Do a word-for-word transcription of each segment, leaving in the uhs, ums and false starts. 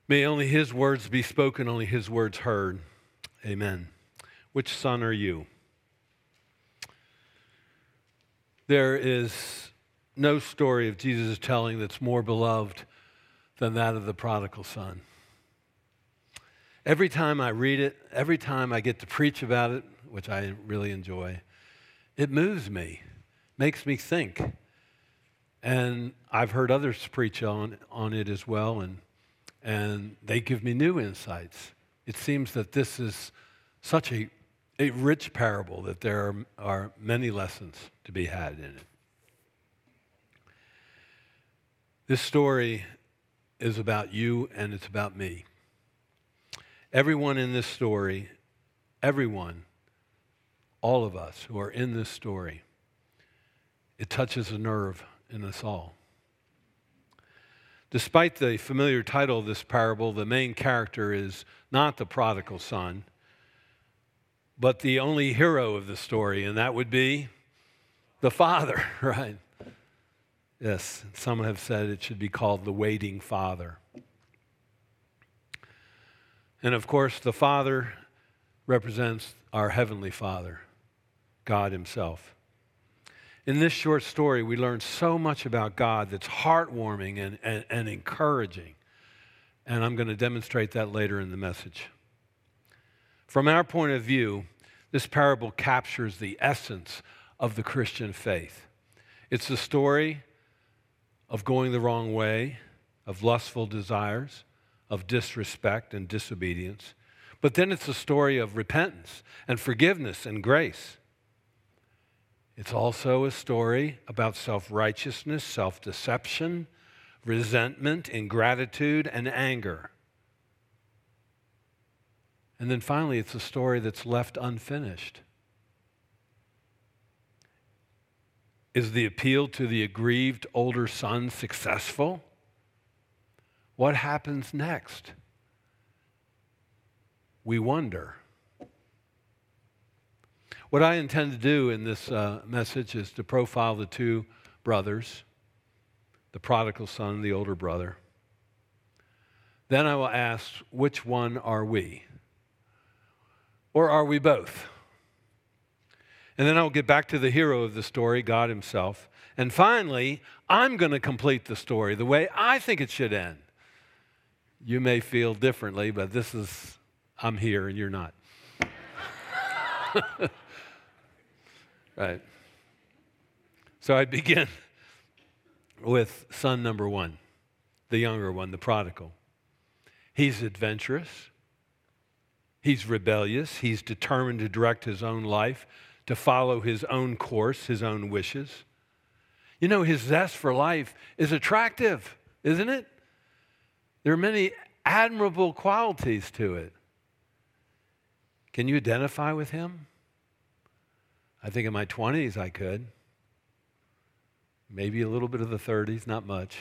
May only his words be spoken, only his words heard. Amen. Which son are you? There is no story of Jesus telling that's more beloved than that of the prodigal son. Every time I read it, every time I get to preach about it, which I really enjoy, it moves me, makes me think. And I've heard others preach on, on it as well, and, and they give me new insights. It seems that this is such a, a rich parable that there are, are many lessons to be had in it. This story is about you and it's about me. Everyone in this story, everyone, all of us who are in this story, it touches a nerve in us all. Despite the familiar title of this parable, the main character is not the prodigal son, but the only hero of the story, and that would be the father, right? Yes, some have said it should be called the waiting father. And of course, the Father represents our Heavenly Father, God Himself. In this short story, we learn so much about God that's heartwarming and, and, and encouraging. And I'm going to demonstrate that later in the message. From our point of view, this parable captures the essence of the Christian faith. It's the story of going the wrong way, of lustful desires, of disrespect and disobedience. But then it's a story of repentance and forgiveness and grace. It's also a story about self-righteousness, self-deception, resentment, ingratitude, and anger. And then finally, it's a story that's left unfinished. Is the appeal to the aggrieved older son successful? What happens next? We wonder. What I intend to do in this uh, message is to profile the two brothers, the prodigal son, the older brother. Then I will ask, which one are we? Or are we both? And then I'll get back to the hero of the story, God Himself. And finally, I'm going to complete the story the way I think it should end. You may feel differently, but this is, I'm here and you're not. Right. So I begin with son number one, the younger one, the prodigal. He's adventurous. He's rebellious. He's determined to direct his own life, to follow his own course, his own wishes. You know, his zest for life is attractive, isn't it? There are many admirable qualities to it. Can you identify with him? I think in my twenties I could. Maybe a little bit of the thirties, not much.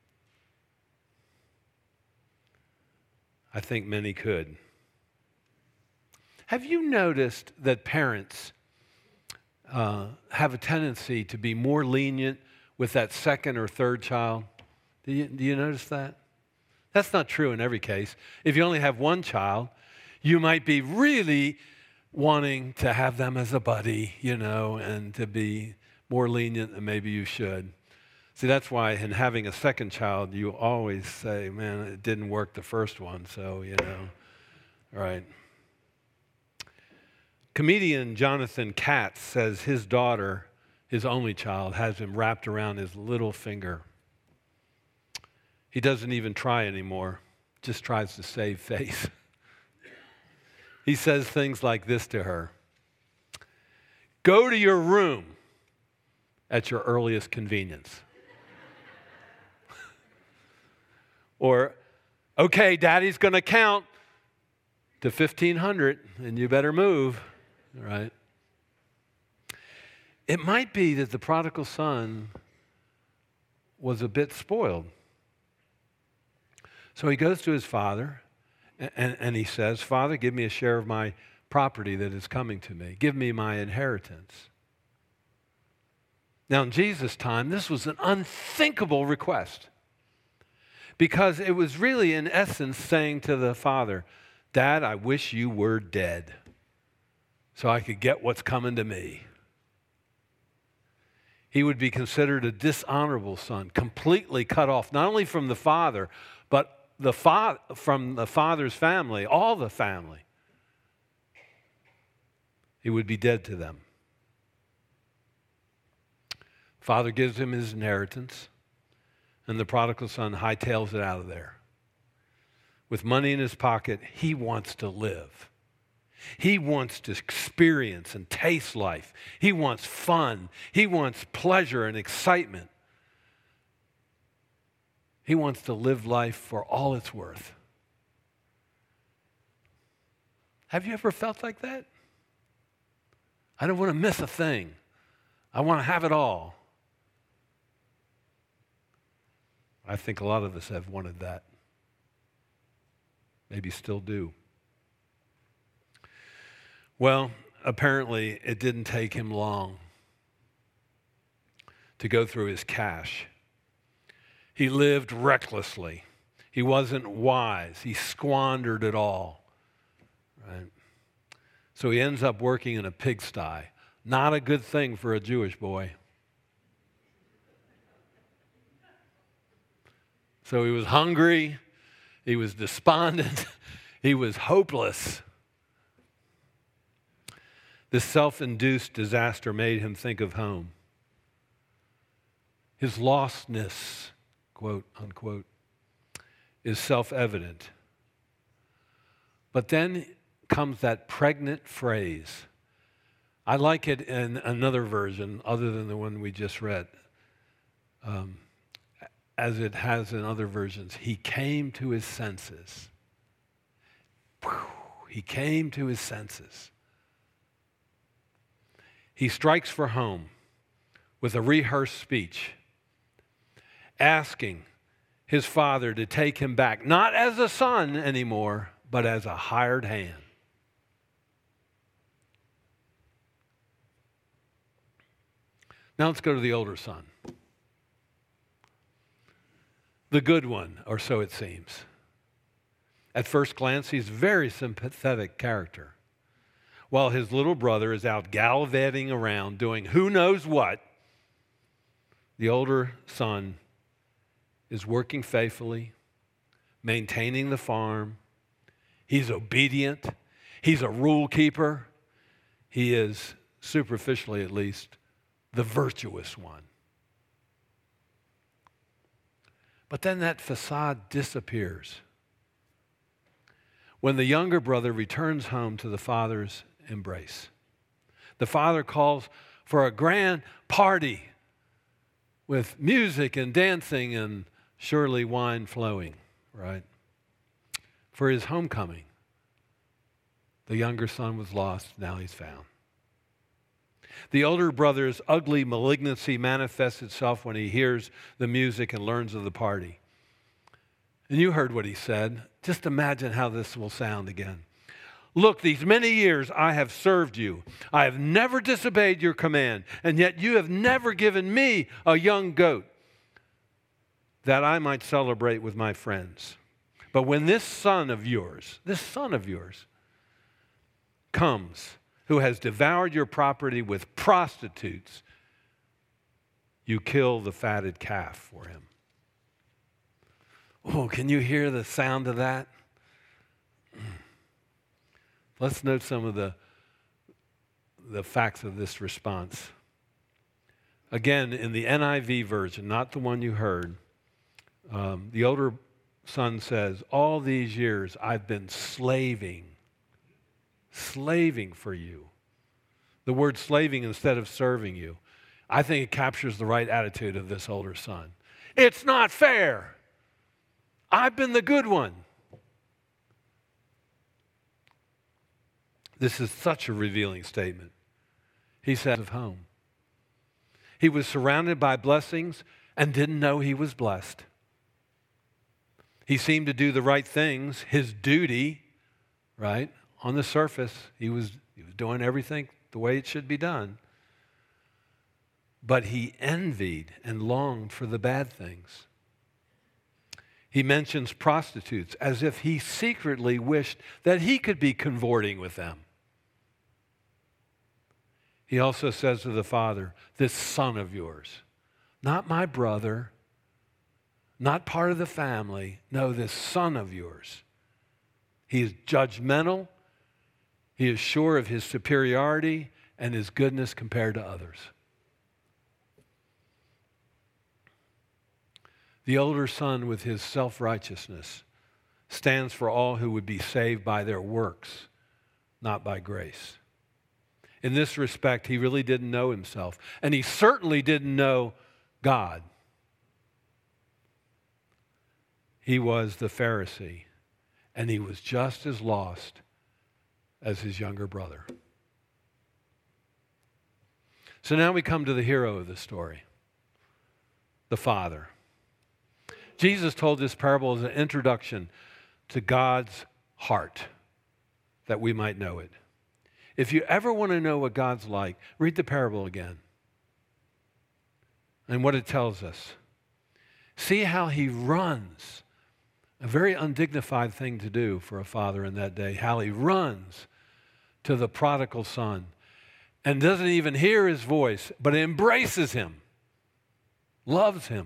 I think many could. Have you noticed that parents uh, have a tendency to be more lenient with that second or third child? Do you, do you notice that? That's not true in every case. If you only have one child, you might be really wanting to have them as a buddy, you know, and to be more lenient than maybe you should. See, that's why in having a second child, you always say, man, it didn't work the first one, so, you know, right. Comedian Jonathan Katz says his daughter, his only child, has him wrapped around his little finger. He doesn't even try anymore, just tries to save face. He says things like this to her: go to your room at your earliest convenience. Or, okay, Daddy's going to count to fifteen hundred and you better move, right? It might be that the prodigal son was a bit spoiled. So he goes to his father and, and he says, Father, give me a share of my property that is coming to me. Give me my inheritance. Now in Jesus' time, this was an unthinkable request, because it was really, in essence, saying to the father, Dad, I wish you were dead so I could get what's coming to me. He would be considered a dishonorable son, completely cut off, not only from the father, but the fa- from the father's family, all the family. He would be dead to them. Father gives him his inheritance, and the prodigal son hightails it out of there. With money in his pocket, he wants to live. He wants to experience and taste life. He wants fun. He wants pleasure and excitement. He wants to live life for all it's worth. Have you ever felt like that? I don't want to miss a thing. I want to have it all. I think a lot of us have wanted that. Maybe still do. Well, apparently it didn't take him long to go through his cash. He lived recklessly. He wasn't wise. He squandered it all. Right? So he ends up working in a pigsty. Not a good thing for a Jewish boy. So he was hungry. He was despondent. He was hopeless. This self-induced disaster made him think of home. His lostness, quote, unquote, is self-evident. But then comes that pregnant phrase. I like it in another version other than the one we just read. Um, as it has in other versions, he came to his senses. Whew, he came to his senses. He strikes for home with a rehearsed speech, asking his father to take him back, not as a son anymore, but as a hired hand. Now let's go to the older son. The good one, or so it seems. At first glance, he's a very sympathetic character. While his little brother is out gallivanting around doing who knows what, the older son is working faithfully, maintaining the farm. He's obedient. He's a rule keeper. He is, superficially at least, the virtuous one. But then that facade disappears when the younger brother returns home to the father's embrace. The father calls for a grand party with music and dancing and surely wine flowing, right? For his homecoming. The younger son was lost, now he's found. The older brother's ugly malignancy manifests itself when he hears the music and learns of the party. And you heard what he said. Just imagine how this will sound again. Look, these many years I have served you. I have never disobeyed your command, and yet you have never given me a young goat that I might celebrate with my friends. But when this son of yours, this son of yours, comes, who has devoured your property with prostitutes, you kill the fatted calf for him. Oh, can you hear the sound of that? Let's note some of the, the facts of this response. Again, in the N I V version, not the one you heard, um, the older son says, all these years I've been slaving, slaving for you. The word slaving instead of serving you. I think it captures the right attitude of this older son. It's not fair. I've been the good one. This is such a revealing statement. He said of home. He was surrounded by blessings and didn't know he was blessed. He seemed to do the right things, his duty, right? On the surface, he was, he was doing everything the way it should be done. But he envied and longed for the bad things. He mentions prostitutes as if he secretly wished that he could be cavorting with them. He also says to the father, this son of yours, not my brother, not part of the family, no, this son of yours. He is judgmental, he is sure of his superiority and his goodness compared to others. The older son, with his self-righteousness, stands for all who would be saved by their works, not by grace. In this respect, he really didn't know himself, and he certainly didn't know God. He was the Pharisee, and he was just as lost as his younger brother. So now we come to the hero of the story, the father. Jesus told this parable as an introduction to God's heart, that we might know it. If you ever want to know what God's like, read the parable again and what it tells us. See how he runs, a very undignified thing to do for a father in that day, how he runs to the prodigal son and doesn't even hear his voice, but embraces him, loves him.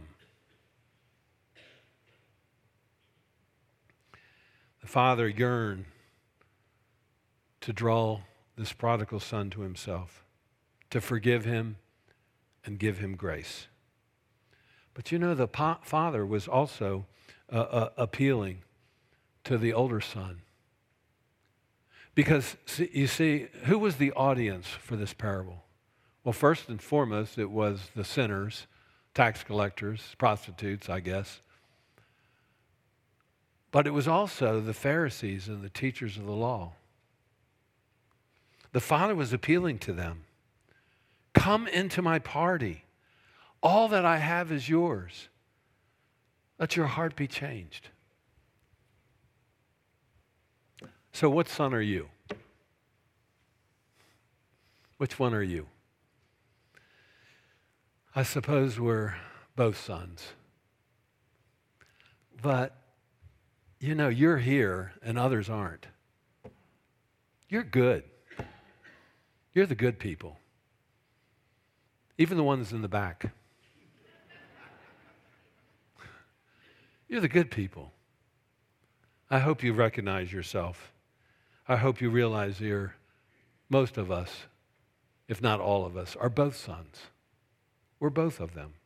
The father yearned to draw this prodigal son to himself, to forgive him and give him grace. But you know, the pa- father was also uh, uh, appealing to the older son. Because, see, you see, who was the audience for this parable? Well, first and foremost, it was the sinners, tax collectors, prostitutes, I guess. But it was also the Pharisees and the teachers of the law. The father was appealing to them. Come into my party. All that I have is yours. Let your heart be changed. So what son are you? Which one are you? I suppose we're both sons. But, you know, you're here and others aren't. You're good. You're the good people. Even the ones in the back. You're the good people. I hope you recognize yourself. I hope you realize you're, most of us, if not all of us, are both sons. We're both of them.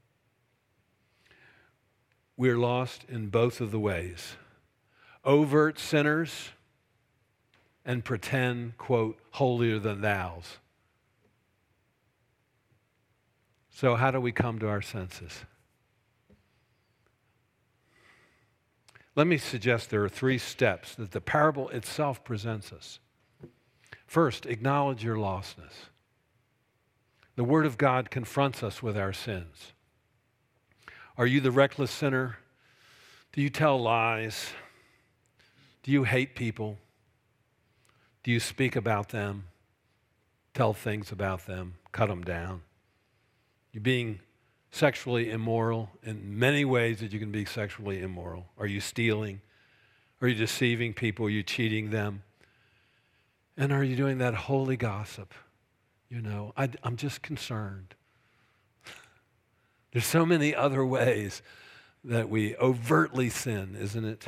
We're lost in both of the ways. Overt sinners and pretend, quote, holier than thous. So how do we come to our senses? Let me suggest there are three steps that the parable itself presents us. First, acknowledge your lostness. The Word of God confronts us with our sins. Are you the reckless sinner? Do you tell lies? Do you hate people? Do you speak about them? Tell things about them? Cut them down? You're being sexually immoral in many ways that you can be sexually immoral. Are you stealing? Are you deceiving people? Are you cheating them? And are you doing that holy gossip? You know, I, I'm just concerned. There's so many other ways that we overtly sin, isn't it?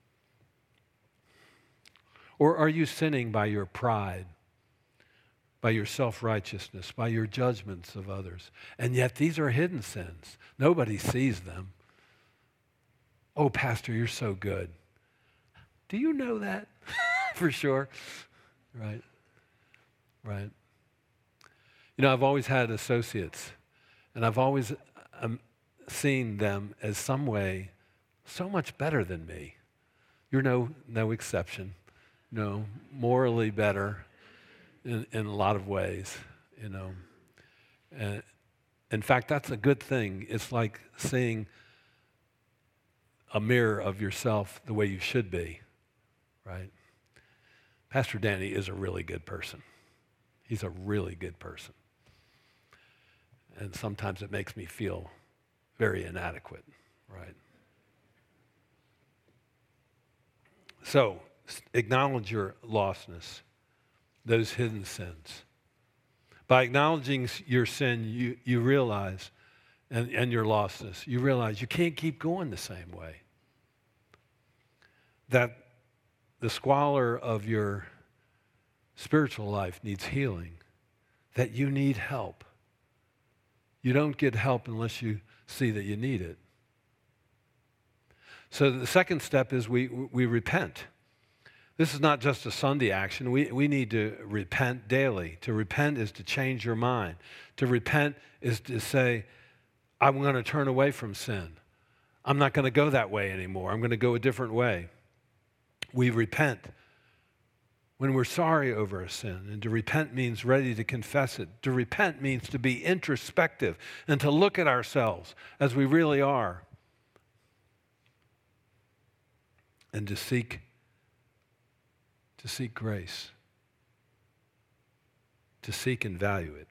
Or are you sinning by your pride, by your self-righteousness, by your judgments of others? And yet these are hidden sins. Nobody sees them. Oh, Pastor, you're so good. Do you know that for sure? Right, right. You know, I've always had associates, and I've always um, seen them as some way so much better than me. You're no no exception. No, morally better in, in a lot of ways, you know. And in fact, that's a good thing. It's like seeing a mirror of yourself the way you should be, right? Pastor Danny is a really good person. He's a really good person. And sometimes it makes me feel very inadequate, right? So, acknowledge your lostness, those hidden sins. By acknowledging your sin, you, you realize, and, and your lostness, you realize you can't keep going the same way. That the squalor of your spiritual life needs healing, that you need help. You don't get help unless you see that you need it. So the second step is we, we repent. This is not just a Sunday action. We, we need to repent daily. To repent is to change your mind. To repent is to say, I'm going to turn away from sin. I'm not going to go that way anymore. I'm going to go a different way. We repent when we're sorry over a sin. And to repent means ready to confess it. To repent means to be introspective and to look at ourselves as we really are. And to seek, to seek grace. To seek and value it.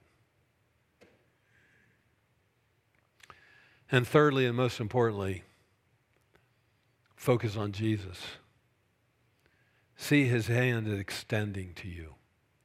And thirdly, and most importantly, focus on Jesus. See his hand extending to you.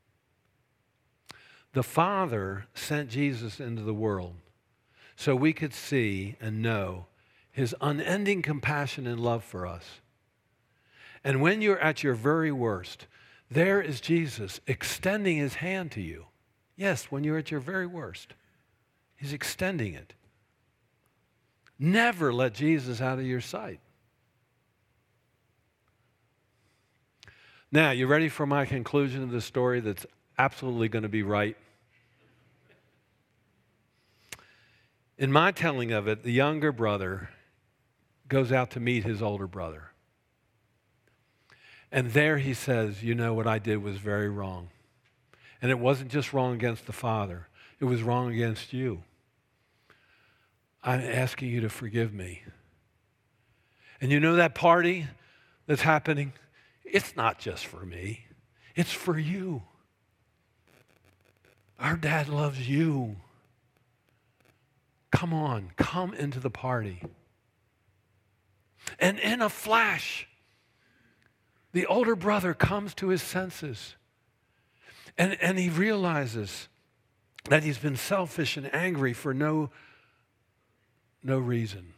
The Father sent Jesus into the world so we could see and know his unending compassion and love for us. And when you're at your very worst, there is Jesus extending his hand to you. Yes, when you're at your very worst, he's extending it. Never let Jesus out of your sight. Now, you ready for my conclusion of the story that's absolutely going to be right? In my telling of it, the younger brother goes out to meet his older brother. And there he says, you know, what I did was very wrong. And it wasn't just wrong against the father. It was wrong against you. I'm asking you to forgive me. And you know that party that's happening? It's not just for me. It's for you. Our dad loves you. Come on, come into the party. And in a flash, the older brother comes to his senses. And, and he realizes that he's been selfish and angry for no, no reason.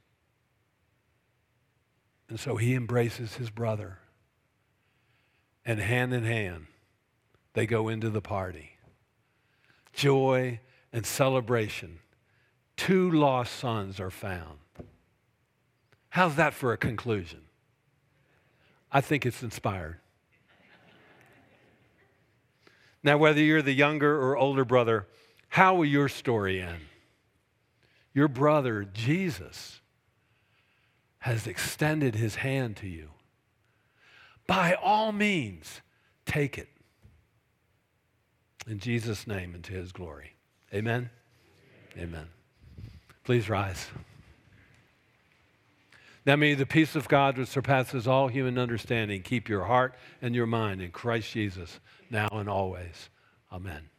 And so he embraces his brother. And hand in hand, they go into the party. Joy and celebration. Two lost sons are found. How's that for a conclusion? I think it's inspired. Now, whether you're the younger or older brother, how will your story end? Your brother, Jesus, has extended his hand to you. By all means, take it. In Jesus' name and to his glory. Amen? Amen. Amen. Please rise. Now may the peace of God, which surpasses all human understanding, keep your heart and your mind in Christ Jesus, now and always. Amen.